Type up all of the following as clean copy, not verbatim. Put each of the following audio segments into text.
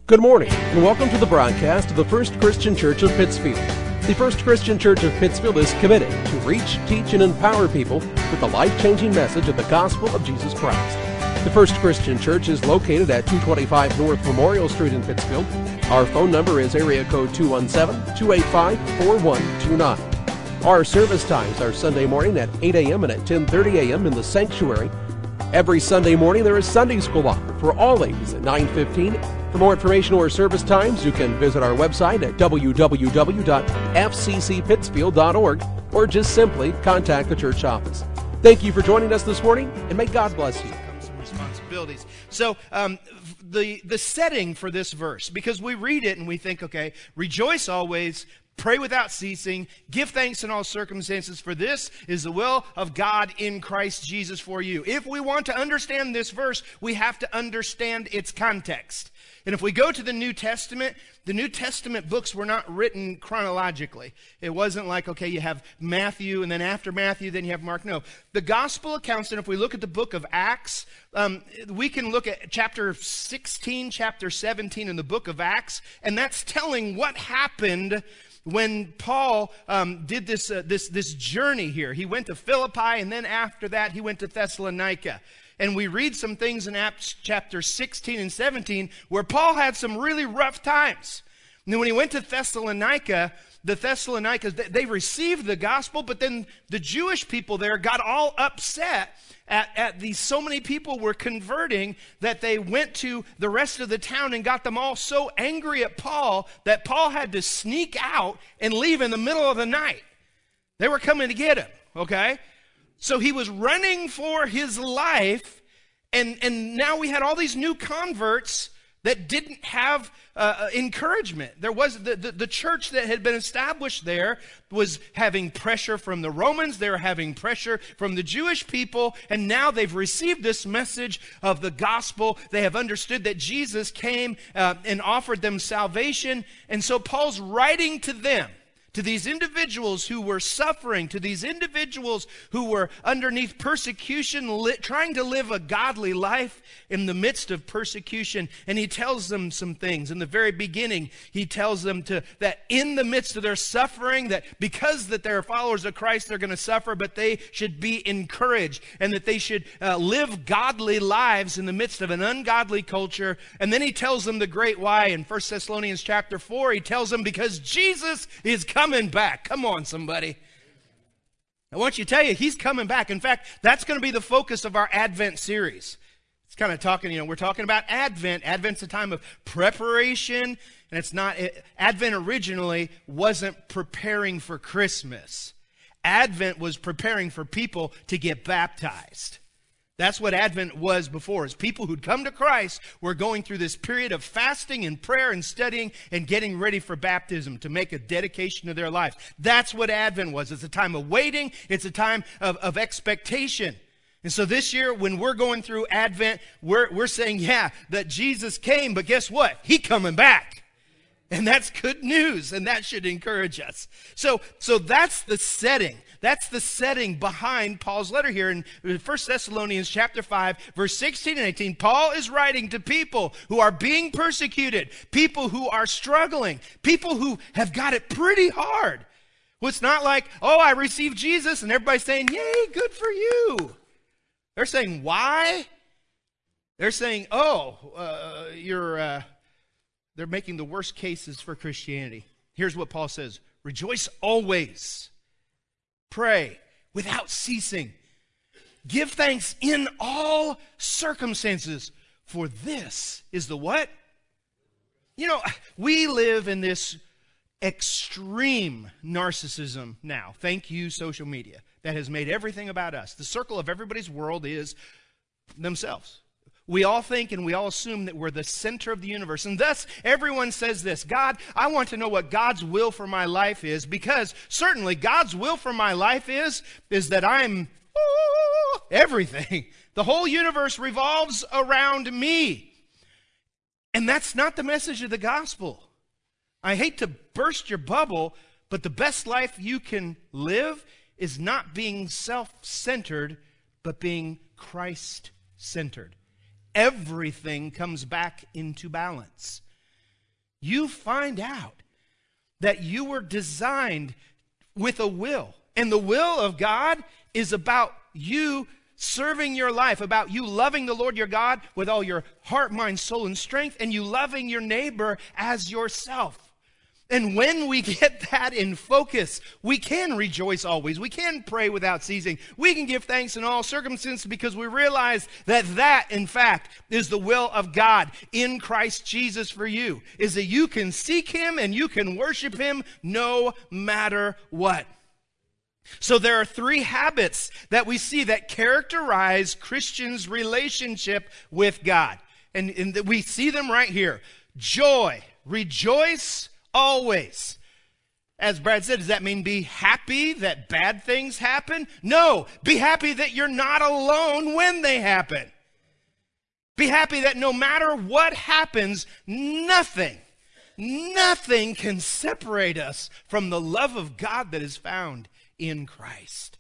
Good morning, and welcome to the broadcast of the First Christian Church of Pittsfield. The First Christian Church of Pittsfield is committed to reach, teach, and empower people with the life-changing message of the gospel of Jesus Christ. The First Christian Church is located at 225 North Memorial Street in Pittsfield. Our phone number is area code 217-285-4129. Our service times are Sunday morning at 8 a.m. and at 10:30 a.m. in the sanctuary. Every Sunday morning there is Sunday school offered for all ages at 9:15. For more information or service times, you can visit our website at www.fccpittsfield.org or just simply contact the church office. Thank you for joining us this morning, and may God bless you. Some responsibilities. So the setting for this verse, because we read it and we think, okay, rejoice always, pray without ceasing, give thanks in all circumstances, for this is the will of God in Christ Jesus for you. If we want to understand this verse, we have to understand its context. And if we go to the New Testament books were not written chronologically. It wasn't like, okay, you have Matthew, and then after Matthew, then you have Mark. No. The gospel accounts, and if we look at the book of Acts, we can look at chapter 16, chapter 17 in the book of Acts, and that's telling what happened when Paul did this journey here. He went to Philippi, and then after that, he went to Thessalonica. And we read some things in Acts chapter 16 and 17 where Paul had some really rough times. And then when he went to Thessalonica, the Thessalonians, they received the gospel, but then the Jewish people there got all upset at these, so many people were converting that they went to the rest of the town and got them all so angry at Paul that Paul had to sneak out and leave in the middle of the night. They were coming to get him, okay? So he was running for his life, and now we had all these new converts that didn't have encouragement. There was the church that had been established there was having pressure from the Romans. They were having pressure from the Jewish people, and now they've received this message of the gospel. They have understood that Jesus came and offered them salvation, and so Paul's writing to them, to these individuals who were suffering, to these individuals who were underneath persecution, trying to live a godly life in the midst of persecution. And he tells them some things. In the very beginning, he tells them that in the midst of their suffering, that because that they're followers of Christ, they're going to suffer, but they should be encouraged, and that they should live godly lives in the midst of an ungodly culture. And then he tells them the great why. In 1 Thessalonians chapter 4, he tells them because Jesus is coming back. Come on, somebody. I want you to tell you, he's coming back. In fact, that's going to be the focus of our Advent series. It's kind of talking, we're talking about Advent. Advent's a time of preparation, and it's not, Advent originally wasn't preparing for Christmas. Advent was preparing for people to get baptized. That's what Advent was before, is people who'd come to Christ were going through this period of fasting and prayer and studying and getting ready for baptism to make a dedication of their lives. That's what Advent was. It's a time of waiting. It's a time of expectation. And so this year, when we're going through Advent, we're saying, yeah, that Jesus came, but guess what? He's coming back. And that's good news, and that should encourage us. So that's the setting. That's the setting behind Paul's letter here in 1 Thessalonians chapter 5, verse 16 and 18. Paul is writing to people who are being persecuted, people who are struggling, people who have got it pretty hard. Well, it's not like, oh, I received Jesus, and everybody's saying, yay, good for you. They're saying, why? They're saying, they're making the worst cases for Christianity. Here's what Paul says: rejoice always. Pray without ceasing. Give thanks in all circumstances, for this is the what? We live in this extreme narcissism now. Thank you, social media. That has made everything about us. The circle of everybody's world is themselves. We all think and we all assume that we're the center of the universe. And thus, everyone says this: God, I want to know what God's will for my life is, because certainly God's will for my life is that I'm everything. The whole universe revolves around me. And that's not the message of the gospel. I hate to burst your bubble, but the best life you can live is not being self-centered, but being Christ-centered. Everything comes back into balance. you find out that you were designed with a will. And the will of God is about you serving your life, about you loving the Lord your God with all your heart, mind, soul, and strength, and you loving your neighbor as yourself. And when we get that in focus, we can rejoice always. We can pray without ceasing. We can give thanks in all circumstances because we realize that, in fact, is the will of God in Christ Jesus for you, is that you can seek Him and you can worship Him no matter what. So there are 3 habits that we see that characterize Christians' relationship with God. And we see them right here. Joy, rejoice always. As Brad said, does that mean be happy that bad things happen? No, be happy that you're not alone when they happen. Be happy that no matter what happens, nothing can separate us from the love of God that is found in Christ.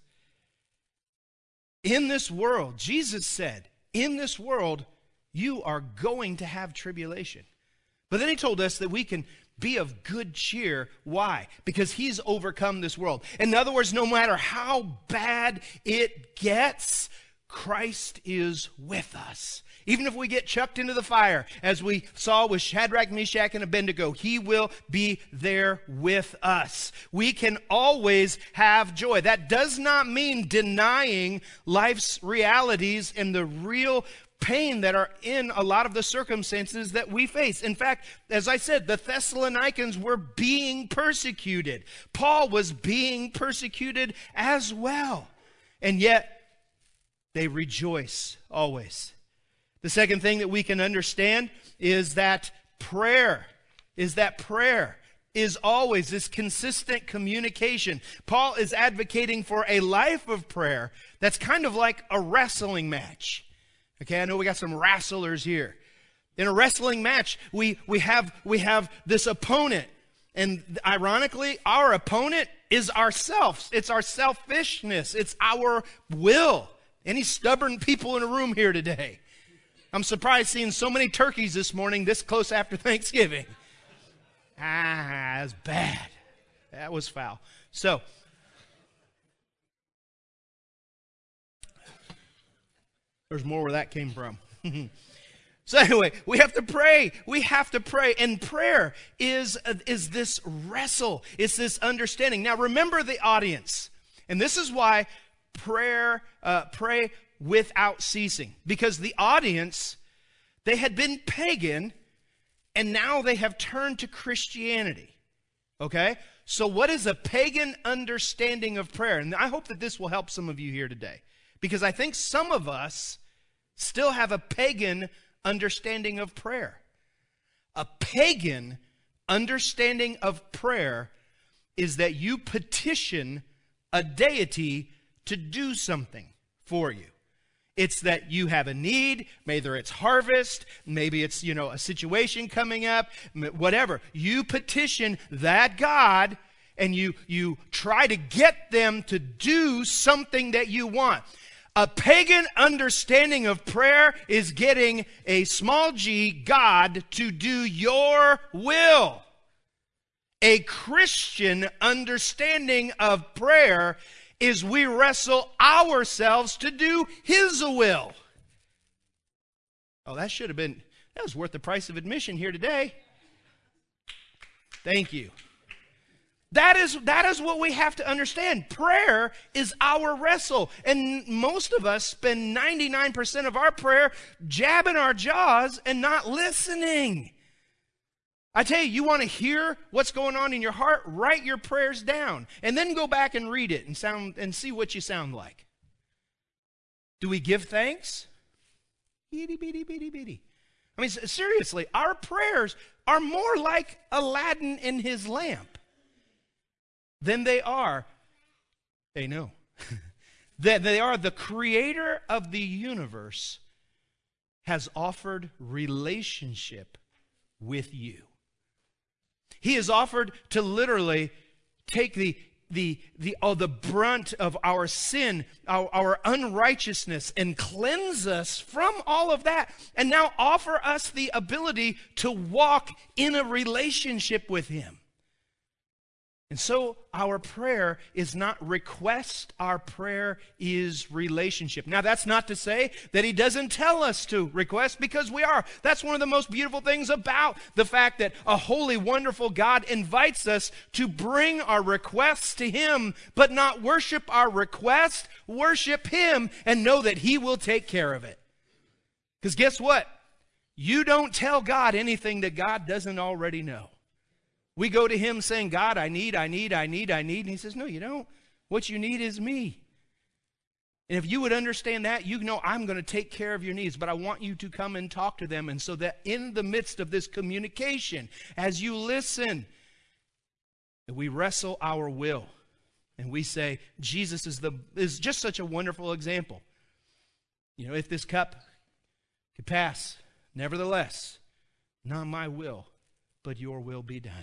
In this world, Jesus said, in this world, you are going to have tribulation. But then He told us that we can be of good cheer. Why? Because He's overcome this world. In other words, no matter how bad it gets, Christ is with us. Even if we get chucked into the fire, as we saw with Shadrach, Meshach, and Abednego, He will be there with us. We can always have joy. That does not mean denying life's realities and the real pain that are in a lot of the circumstances that we face. In fact, as I said, the Thessalonians were being persecuted. Paul was being persecuted as well. And yet, they rejoice always. The second thing that we can understand is that prayer is always this consistent communication. Paul is advocating for a life of prayer that's kind of like a wrestling match. Okay, I know we got some wrestlers here. In a wrestling match, we have this opponent. And ironically, our opponent is ourselves. It's our selfishness. It's our will. Any stubborn people in a room here today? I'm surprised seeing so many turkeys this morning this close after Thanksgiving. That's bad. That was foul. So, there's more where that came from. So anyway, we have to pray. We have to pray. And prayer is this wrestle. It's this understanding. Now remember the audience. And this is why pray without ceasing. Because the audience, they had been pagan, and now they have turned to Christianity. Okay? So what is a pagan understanding of prayer? And I hope that this will help some of you here today. Because I think some of us still have a pagan understanding of prayer. A pagan understanding of prayer is that you petition a deity to do something for you. It's that you have a need, maybe it's harvest, maybe it's, a situation coming up, whatever. You petition that God and you try to get them to do something that you want. A pagan understanding of prayer is getting a small g God to do your will. A Christian understanding of prayer is we wrestle ourselves to do His will. Oh, that was worth the price of admission here today. Thank you. That is what we have to understand. Prayer is our wrestle. And most of us spend 99% of our prayer jabbing our jaws and not listening. I tell you, you want to hear what's going on in your heart? Write your prayers down. And then go back and read it and see what you sound like. Do we give thanks? Itty bitty bitty bitty. I mean, seriously, our prayers are more like Aladdin and his lamp than they are, they know, that they are the creator of the universe has offered relationship with you. He has offered to literally take the brunt of our sin, our unrighteousness, and cleanse us from all of that, and now offer us the ability to walk in a relationship with Him. And so our prayer is not request, our prayer is relationship. Now that's not to say that He doesn't tell us to request, because we are. That's one of the most beautiful things about the fact that a holy, wonderful God invites us to bring our requests to Him, but not worship our request, worship Him and know that He will take care of it. Because guess what? You don't tell God anything that God doesn't already know. We go to Him saying, God, I need. And He says, no, you don't. What you need is me. And if you would understand that, you know I'm going to take care of your needs, but I want you to come and talk to them. And so that in the midst of this communication, as you listen, that we wrestle our will. And we say, Jesus is just such a wonderful example. You know, if this cup could pass, nevertheless, not my will, but your will be done.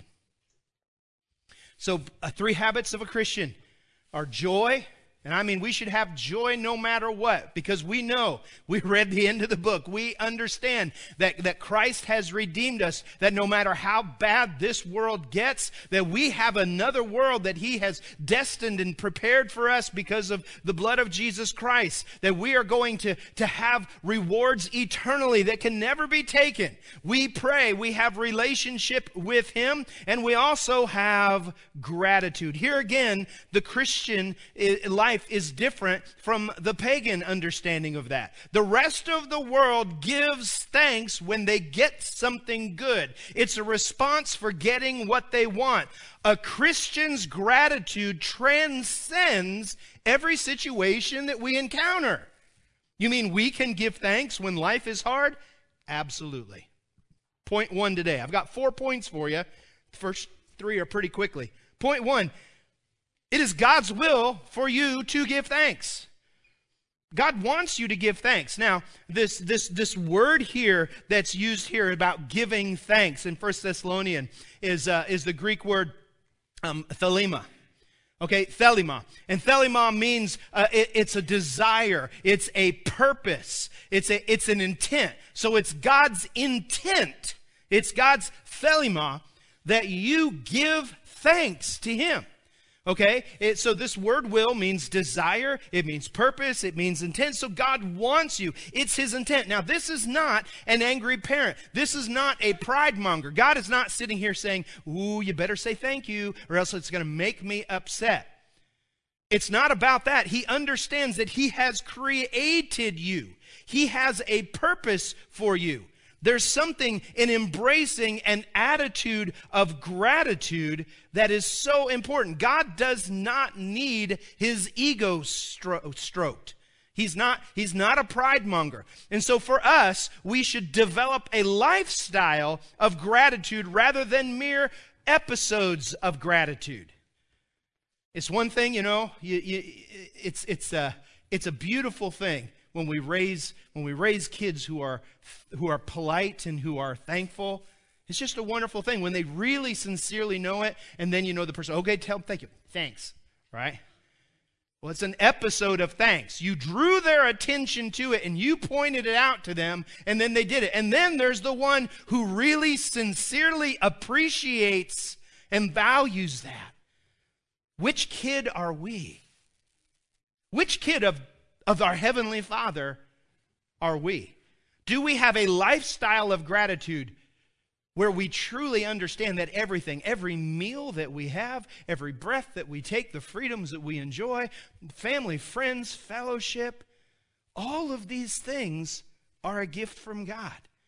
So 3 habits of a Christian are joy. And I mean, we should have joy no matter what, because we know, we read the end of the book, we understand that Christ has redeemed us, that no matter how bad this world gets, that we have another world that He has destined and prepared for us because of the blood of Jesus Christ, that we are going to have rewards eternally that can never be taken. We pray, we have relationship with Him, and we also have gratitude. Here again, the Christian life is different from the pagan understanding of that. The rest of the world gives thanks when they get something good. It's a response for getting what they want. A Christian's gratitude transcends every situation that we encounter. You mean we can give thanks when life is hard? Absolutely. Point 1 today. I've got 4 points for you. The first 3 are pretty quickly. Point 1. It is God's will for you to give thanks. God wants you to give thanks. Now, this word here that's used here about giving thanks in 1 Thessalonians is the Greek word thelema. Okay, thelema. And thelema means it's a desire, it's a purpose, it's an intent. So it's God's intent, it's God's thelema that you give thanks to Him. Okay, so this word will means desire, it means purpose, it means intent. So God wants you. It's His intent. Now, this is not an angry parent. This is not a pride monger. God is not sitting here saying, ooh, you better say thank you or else it's going to make me upset. It's not about that. He understands that He has created you. He has a purpose for you. There's something in embracing an attitude of gratitude that is so important. God does not need His ego stroked. He's not a pride monger. And so for us, we should develop a lifestyle of gratitude rather than mere episodes of gratitude. It's one thing, you know, it's a beautiful thing when we raise kids who are polite and who are thankful. It's just a wonderful thing when they really sincerely know it, and then you know the person, okay, tell them thank you. Thanks, right? Well, it's an episode of thanks. You drew their attention to it, and you pointed it out to them, and then they did it. And then there's the one who really sincerely appreciates and values that. Which kid are we? Which kid of our Heavenly Father are we? Do we have a lifestyle of gratitude where we truly understand that everything, every meal that we have, every breath that we take, the freedoms that we enjoy, family, friends, fellowship, all of these things are a gift from God?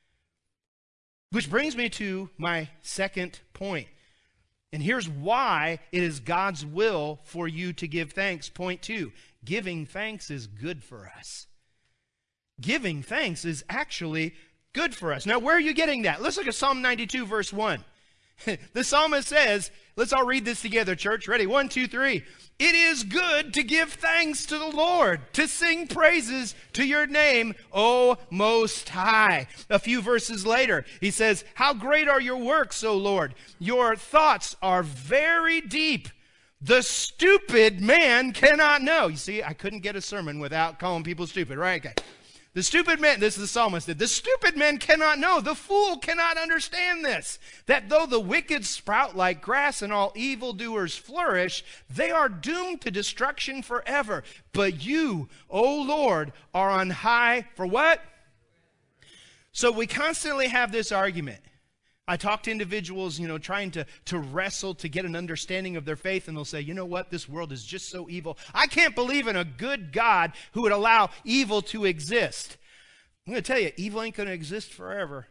Which brings me to my second point. And here's why it is God's will for you to give thanks. Point 2, giving thanks is good for us. Giving thanks is actually good for us. Now, where are you getting that? Let's look at Psalm 92, verse 1. The psalmist says, let's all read this together, church. Ready? 1, 2, 3. It is good to give thanks to the Lord, to sing praises to your name, O Most High. A few verses later, he says, how great are your works, O Lord. Your thoughts are very deep. The stupid man cannot know. You see, I couldn't get a sermon without calling people stupid, right? Okay. The stupid man, this is the psalmist did. The stupid man cannot know. The fool cannot understand this. That though the wicked sprout like grass and all evildoers flourish, they are doomed to destruction forever. But you, O Lord, are on high for what? So we constantly have this argument. I talk to individuals, trying to wrestle to get an understanding of their faith, and they'll say, you know what, this world is just so evil. I can't believe in a good God who would allow evil to exist. I'm going to tell you, evil ain't going to exist forever.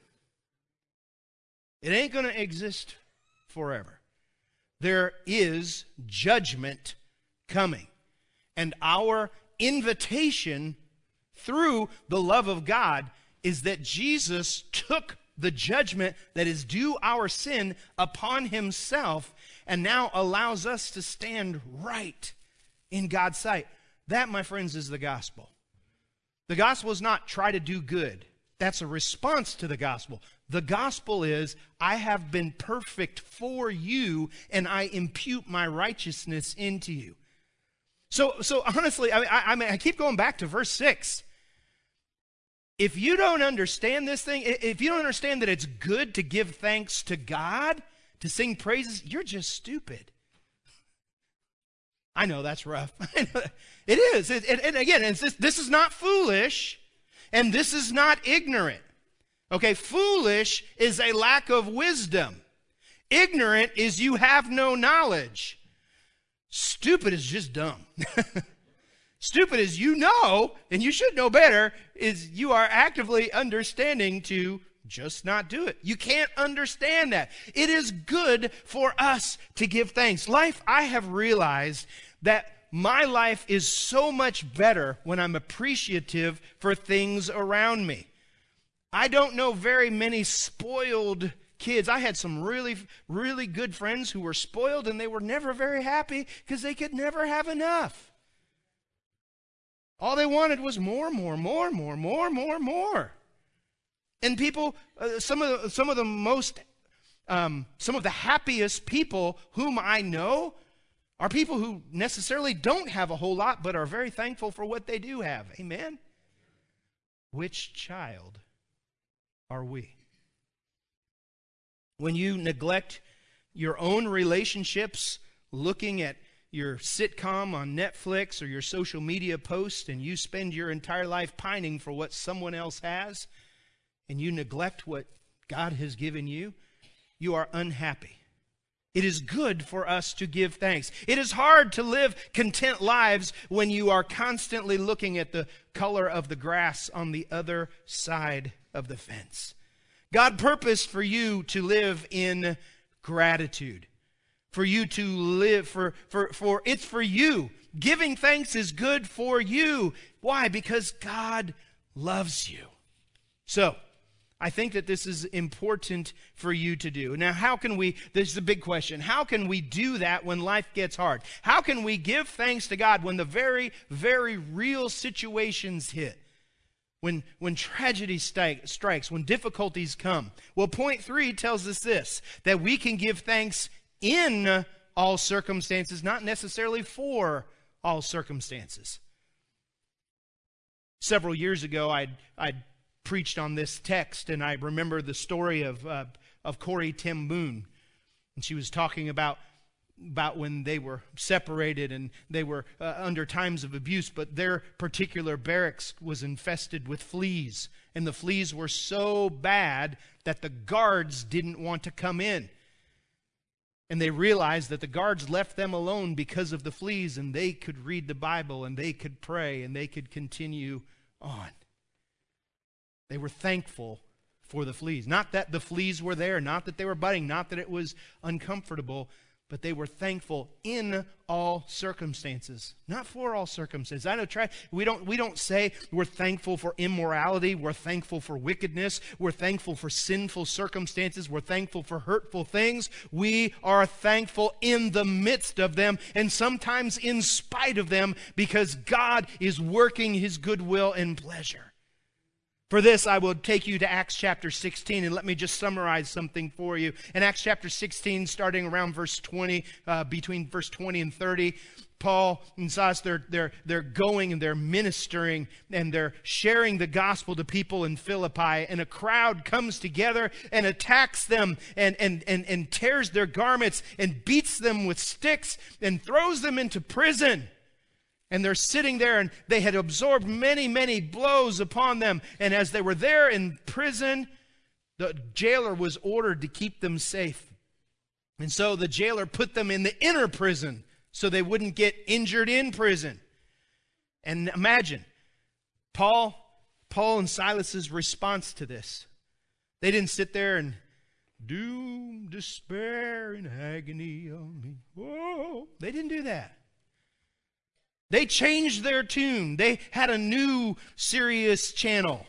It ain't going to exist forever. There is judgment coming. And our invitation through the love of God is that Jesus took the judgment that is due our sin upon himself and now allows us to stand right in God's sight. That, my friends, is the gospel. The gospel is not try to do good. That's a response to the gospel. The gospel is, I have been perfect for you, and I impute my righteousness into you. So honestly, I keep going back to verse 6. If you don't understand this thing, if you don't understand that it's good to give thanks to God, to sing praises, you're just stupid. I know that's rough. It is. And again, this is not foolish, and this is not ignorant. Okay, foolish is a lack of wisdom. Ignorant is you have no knowledge. Stupid is just dumb. Stupid is you know, and you should know better, is you are actively understanding to just not do it. You can't understand that. It is good for us to give thanks. Life, I have realized that my life is so much better when I'm appreciative for things around me. I don't know very many spoiled kids. I had some really, really good friends who were spoiled, and they were never very happy because they could never have enough. All they wanted was more. And people, some of the happiest people whom I know are people who necessarily don't have a whole lot, but are very thankful for what they do have. Amen? Which child are we? When you neglect your own relationships, looking at your sitcom on Netflix or your social media post, and you spend your entire life pining for what someone else has, and you neglect what God has given you, you are unhappy. It is good for us to give thanks. It is hard to live content lives when you are constantly looking at the color of the grass on the other side of the fence. God purposed for you to live in gratitude. For you to live, for it's for you. Giving thanks is good for you. Why? Because God loves you. So, I think that this is important for you to do. Now, this is a big question. How can we do that when life gets hard? How can we give thanks to God when the very, very real situations hit? When tragedy strikes, when difficulties come? Well, point 3 tells us this, that we can give thanks in all circumstances, not necessarily for all circumstances. Several years ago, I'd preached on this text, and I remember the story of Corrie ten Boom, and she was talking about when they were separated and they were under times of abuse, but their particular barracks was infested with fleas, and the fleas were so bad that the guards didn't want to come in. And they realized that the guards left them alone because of the fleas, and they could read the Bible, and they could pray, and they could continue on. They were thankful for the fleas. Not that the fleas were there, not that they were biting, not that it was uncomfortable, but they were thankful in all circumstances, not for all circumstances. I know we don't say we're thankful for immorality, we're thankful for wickedness, we're thankful for sinful circumstances, we're thankful for hurtful things. We are thankful in the midst of them, and sometimes in spite of them, because God is working His goodwill and pleasure. For this, I will take you to Acts chapter 16, and let me just summarize something for you. In Acts chapter 16, starting around verse 20, between verse 20 and 30, Paul and Silas, they're going and they're ministering and they're sharing the gospel to people in Philippi, and a crowd comes together and attacks them and tears their garments and beats them with sticks and throws them into prison. And they're sitting there, and they had absorbed many, many blows upon them. And as they were there in prison, the jailer was ordered to keep them safe. And so the jailer put them in the inner prison so they wouldn't get injured in prison. And imagine Paul and Silas's response to this. They didn't sit there and doom, despair, and agony on me. Whoa. They didn't do that. They changed their tune. They had a new serious channel.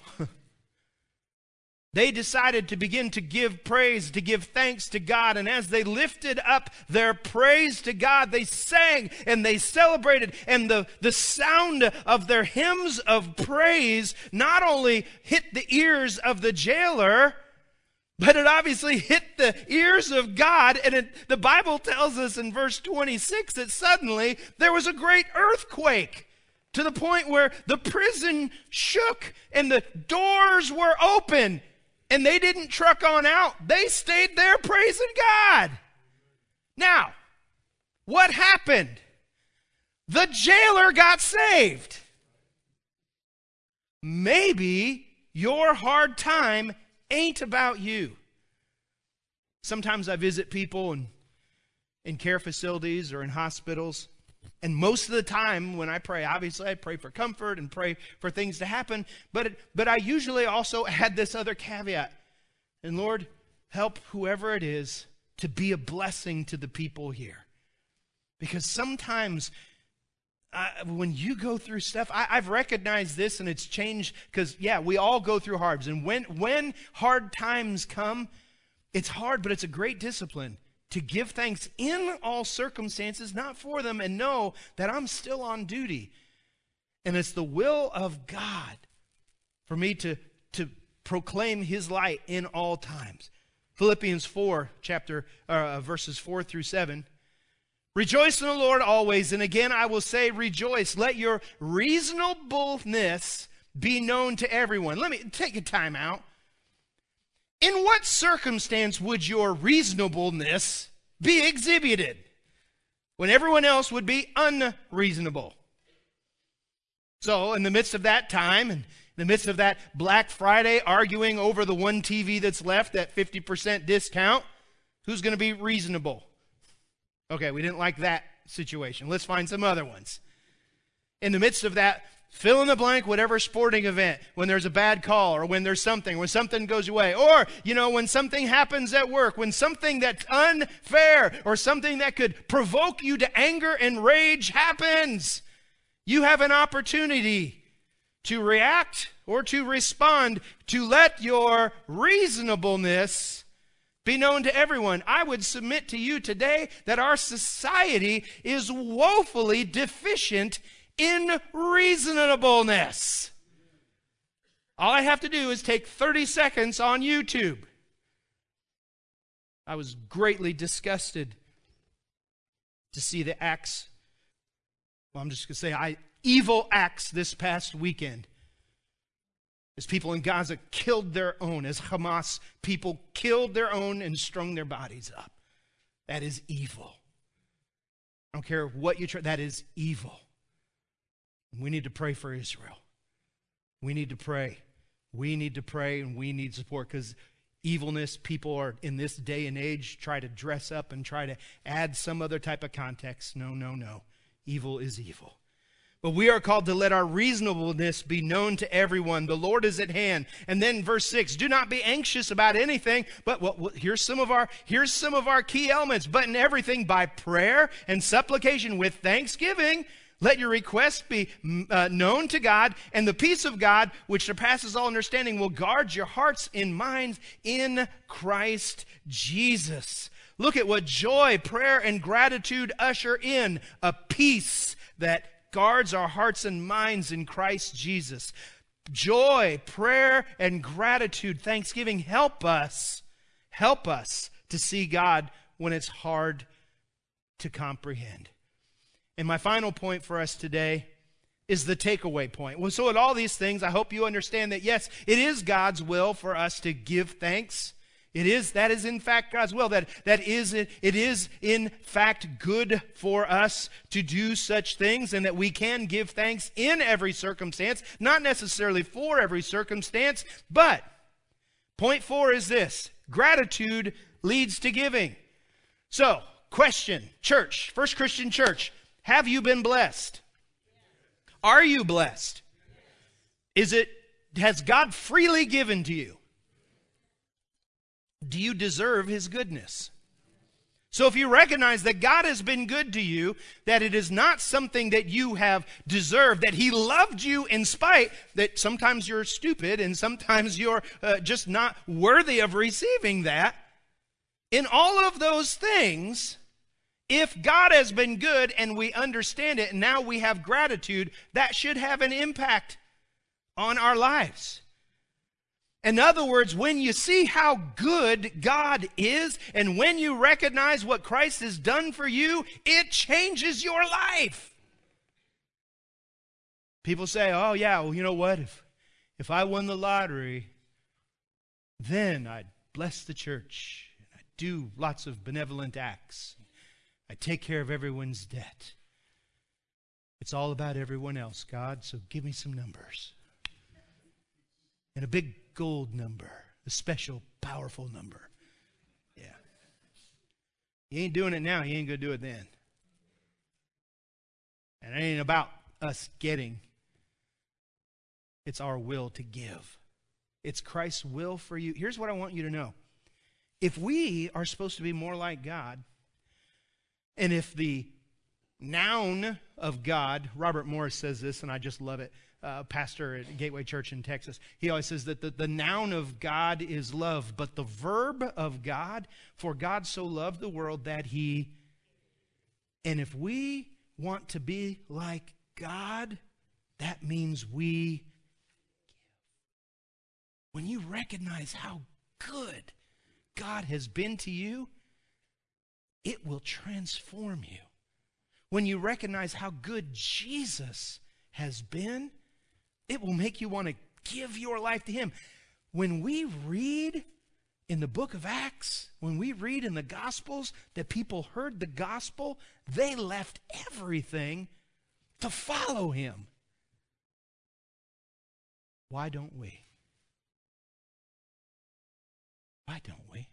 They decided to begin to give praise, to give thanks to God. And as they lifted up their praise to God, they sang and they celebrated. And the sound of their hymns of praise not only hit the ears of the jailer, but it obviously hit the ears of God. And the Bible tells us in verse 26 that suddenly there was a great earthquake, to the point where the prison shook and the doors were open. And they didn't truck on out. They stayed there praising God. Now, what happened? The jailer got saved. Maybe your hard time ain't about you. Sometimes I visit people in care facilities or in hospitals, and most of the time when I pray, obviously I pray for comfort and pray for things to happen, but I usually also add this other caveat. And Lord, help whoever it is to be a blessing to the people here. Because sometimes when you go through stuff, I've recognized this, and it's changed because, yeah, we all go through hards. And when hard times come, it's hard, but it's a great discipline to give thanks in all circumstances, not for them, and know that I'm still on duty. And it's the will of God for me to proclaim His light in all times. Philippians 4, verses 4 through 7. Rejoice in the Lord always, and again I will say rejoice. Let your reasonableness be known to everyone. Let me take a time out. In what circumstance would your reasonableness be exhibited when everyone else would be unreasonable? So in the midst of that time, and in the midst of that Black Friday arguing over the one TV that's left at 50% discount, who's going to be reasonable? Okay, we didn't like that situation. Let's find some other ones. In the midst of that, fill in the blank, whatever sporting event, when there's a bad call or when there's something, when something goes away, or, when something happens at work, when something that's unfair or something that could provoke you to anger and rage happens, you have an opportunity to react or to respond, to let your reasonableness be known to everyone. I would submit to you today that our society is woefully deficient in reasonableness. All I have to do is take 30 seconds on YouTube. I was greatly disgusted to see the acts, I'm just going to say evil acts this past weekend. As people in Gaza killed their own, as Hamas people killed their own and strung their bodies up. That is evil. I don't care what you try, that is evil. We need to pray for Israel. We need to pray. We need to pray, and we need support, because evilness, people are in this day and age try to dress up and try to add some other type of context. No. Evil is evil. But we are called to let our reasonableness be known to everyone. The Lord is at hand. And then verse 6, do not be anxious about anything, but here's some of our key elements. But in everything by prayer and supplication with thanksgiving, let your requests be known to God, and the peace of God, which surpasses all understanding, will guard your hearts and minds in Christ Jesus. Look at what joy, prayer, and gratitude usher in, a peace that guards our hearts and minds in Christ Jesus. joy, prayer, and gratitude, thanksgiving help us to see God when it's hard to comprehend. And my final point for us today is the takeaway point. Well, so at all these things, I hope you understand that, yes, it is God's will for us to give thanks. That is in fact God's will. It is in fact good for us to do such things, and that we can give thanks in every circumstance, not necessarily for every circumstance. But point 4 is this: gratitude leads to giving. So, question, church, First Christian Church, have you been blessed? Are you blessed? Has God freely given to you? Do you deserve His goodness? So if you recognize that God has been good to you, that it is not something that you have deserved, that He loved you in spite, that sometimes you're stupid and sometimes you're just not worthy of receiving that, in all of those things, if God has been good and we understand it and now we have gratitude, that should have an impact on our lives. In other words, when you see how good God is and when you recognize what Christ has done for you, it changes your life. People say, oh yeah, well, you know what? If I won the lottery, then I'd bless the church. I'd do lots of benevolent acts. I'd take care of everyone's debt. It's all about everyone else, God, so give me some numbers. And a big gold number, a special, powerful number. Yeah. You ain't doing it now, you ain't going to do it then. And it ain't about us getting. It's our will to give. It's Christ's will for you. Here's what I want you to know. If we are supposed to be more like God, and if the noun of God, Robert Morris says this, and I just love it, pastor at Gateway Church in Texas, he always says that the noun of God is love, but the verb of God, for God so loved the world that He, and if we want to be like God, that means we give. When you recognize how good God has been to you, it will transform you. When you recognize how good Jesus has been, it will make you want to give your life to Him. When we read in the book of Acts, when we read in the Gospels that people heard the gospel, they left everything to follow Him. Why don't we? Why don't we?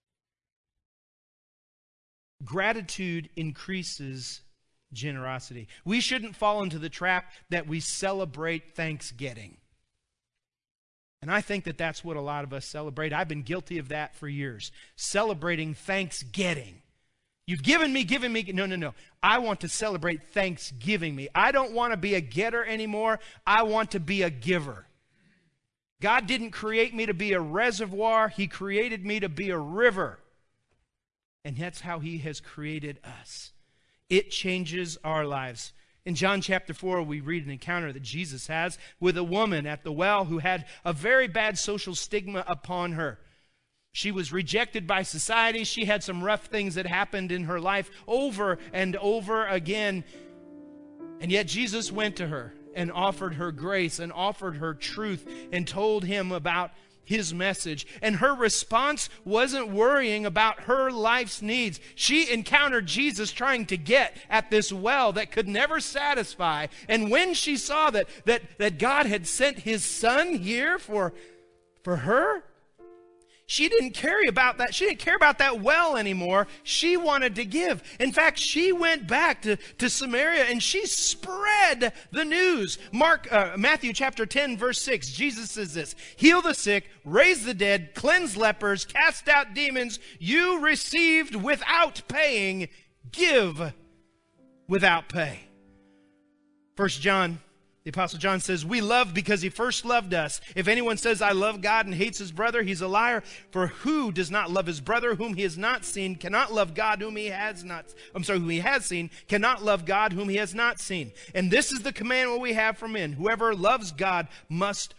Gratitude increases generosity. We shouldn't fall into the trap that we celebrate Thanksgiving. And I think that that's what a lot of us celebrate. I've been guilty of that for years. Celebrating Thanksgiving. You've given me. No. I want to celebrate Thanksgiving me. I don't want to be a getter anymore. I want to be a giver. God didn't create me to be a reservoir. He created me to be a river. And that's how He has created us. It changes our lives. In John chapter 4, we read an encounter that Jesus has with a woman at the well who had a very bad social stigma upon her. She was rejected by society. She had some rough things that happened in her life over and over again. And yet Jesus went to her and offered her grace and offered her truth and told him about His message. And her response wasn't worrying about her life's needs. She encountered Jesus trying to get at this well that could never satisfy. And when she saw that God had sent His Son here for her, she didn't care about that. She didn't care about that well anymore. She wanted to give. In fact, she went back to Samaria and she spread the news. Matthew chapter 10, verse 6, Jesus says this: heal the sick, raise the dead, cleanse lepers, cast out demons. You received without paying, give without pay. 1 John, the Apostle John says, we love because He first loved us. If anyone says, I love God and hates his brother, he's a liar. For who does not love his brother whom he has not seen cannot love God whom he has seen, cannot love God whom he has not seen. And this is the commandment we have from men. Whoever loves God must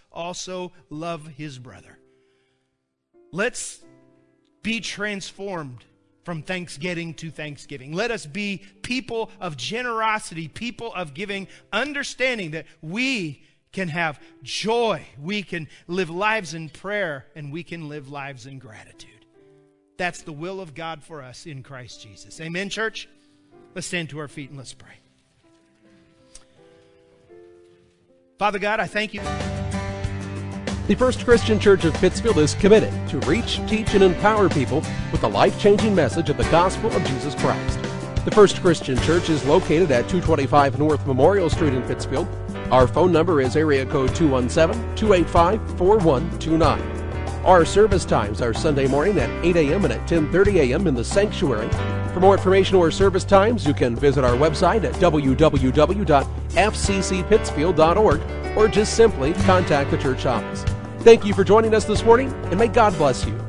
also love his brother. Let's be transformed from thanksgiving to thanksgiving. Let us be people of generosity, people of giving, understanding that we can have joy, we can live lives in prayer, and we can live lives in gratitude. That's the will of God for us in Christ Jesus. Amen, church? Let's stand to our feet and let's pray. Father God, I thank you. The First Christian Church of Pittsfield is committed to reach, teach, and empower people with the life-changing message of the gospel of Jesus Christ. The First Christian Church is located at 225 North Memorial Street in Pittsfield. Our phone number is area code 217-285-4129. Our service times are Sunday morning at 8 a.m. and at 10:30 a.m. in the sanctuary. For more information or service times, you can visit our website at www.fccpittsfield.org or just simply contact the church office. Thank you for joining us this morning, and may God bless you.